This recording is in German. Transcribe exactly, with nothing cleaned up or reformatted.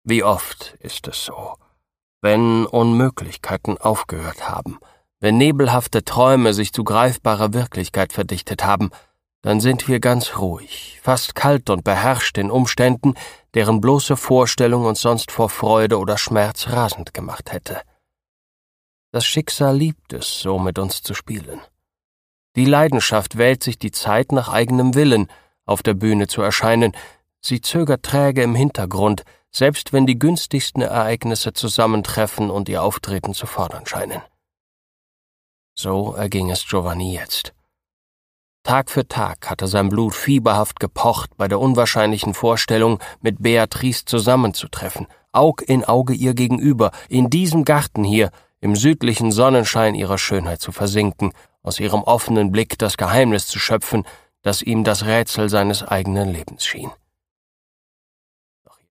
Wie oft ist es so, wenn Unmöglichkeiten aufgehört haben, wenn nebelhafte Träume sich zu greifbarer Wirklichkeit verdichtet haben, dann sind wir ganz ruhig, fast kalt und beherrscht in Umständen, deren bloße Vorstellung uns sonst vor Freude oder Schmerz rasend gemacht hätte. Das Schicksal liebt es, so mit uns zu spielen. Die Leidenschaft wählt sich die Zeit nach eigenem Willen, auf der Bühne zu erscheinen. Sie zögert träge im Hintergrund, selbst wenn die günstigsten Ereignisse zusammentreffen und ihr Auftreten zu fordern scheinen. So erging es Giovanni jetzt. Tag für Tag hatte sein Blut fieberhaft gepocht bei der unwahrscheinlichen Vorstellung, mit Beatrice zusammenzutreffen, Aug in Auge ihr gegenüber, in diesem Garten hier, im südlichen Sonnenschein ihrer Schönheit zu versinken, aus ihrem offenen Blick das Geheimnis zu schöpfen, das ihm das Rätsel seines eigenen Lebens schien.